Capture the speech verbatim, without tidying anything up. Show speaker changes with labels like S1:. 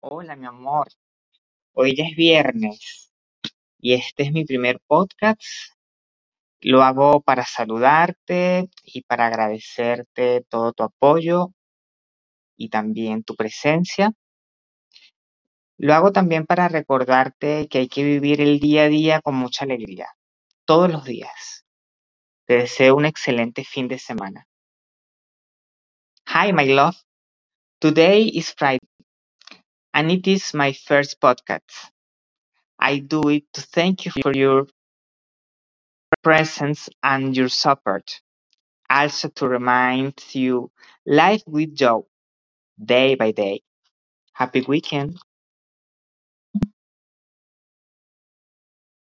S1: Hola, mi amor. Hoy ya es viernes y este es mi primer podcast. Lo hago para saludarte y para agradecerte todo tu apoyo y también tu presencia. Lo hago también para recordarte que hay que vivir el día a día con mucha alegría, todos los días. Te deseo un excelente fin de semana. Hi, my love. Today is Friday and it is my first podcast. I do it to thank you for your presence and your support. Also to remind you life with joy day by day. Happy weekend.